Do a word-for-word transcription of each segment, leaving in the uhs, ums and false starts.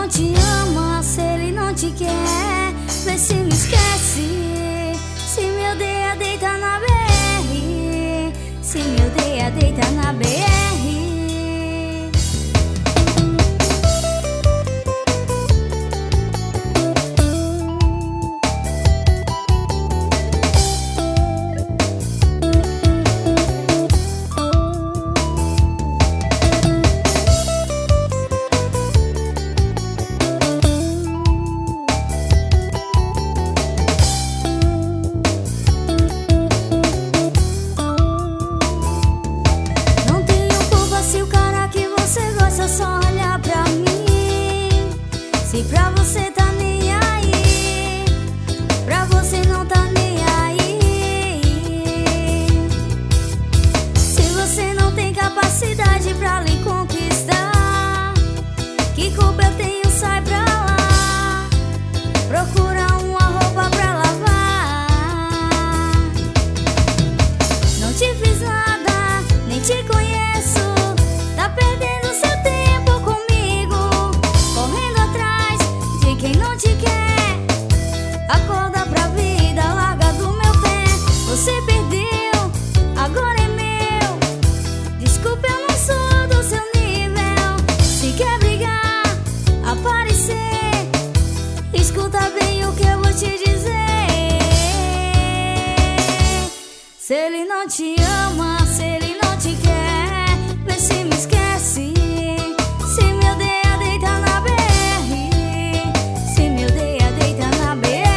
não te ama, se ele não te quer, vê se me esquece. Se me odeia, deita na B R. Se me odeia, deita na B R. Só olhar pra mim. Se pra você tá nem aí, pra você não tá nem aí. Se você não tem capacidade pra lhe conquistar, que culpa eu tenho, sai pra lá. Procura uma roupa pra lavar. Não te fiz nada, nem te conheço. Tá perdendo seu tempo. Acorda pra vida, larga do meu pé. Você perdeu, agora é meu. Desculpa, eu não sou do seu nível. Se quer brigar, aparecer, escuta bem o que eu vou te dizer. Se ele não te ama, se ele não te quer, vê se me esquece. Se me odeia, deita na B R. Se me odeia, deita na B R.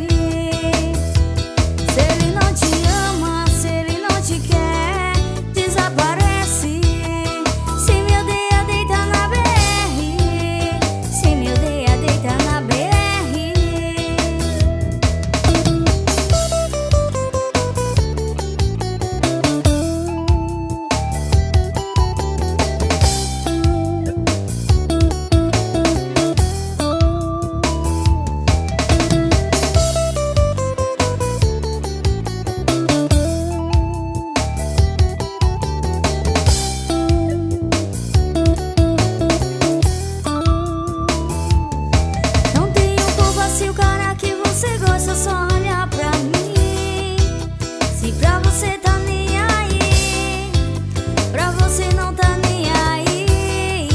Só olhar pra mim. Se pra você tá nem aí, pra você não tá nem aí.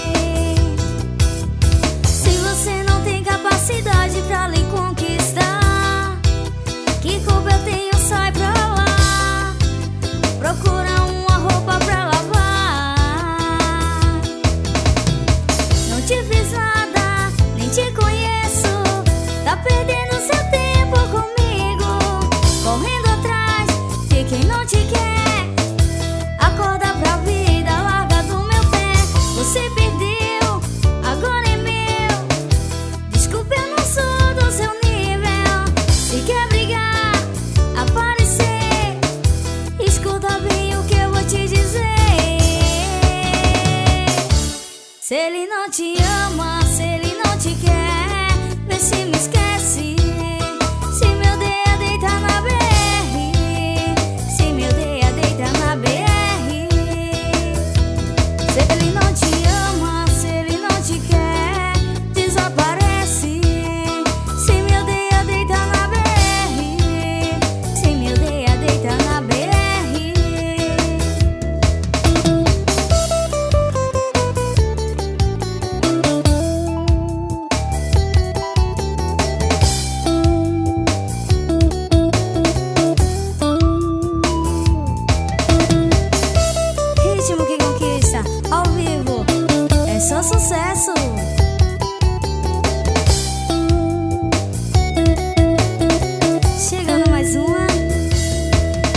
Se você não tem capacidade pra lhe conquistar, que culpa eu tenho, sai pra lá. Procura uma roupa pra lavar. Não te fiz nada, nem te conheço. Tá perdendo seu tempo comigo, correndo atrás de quem não te quer. Acorda pra vida, larga do meu pé. Você perdeu, agora é meu. Desculpa, eu não sou do seu nível. Se quer brigar, aparecer, escuta bem o que eu vou te dizer. Se ele não te ama,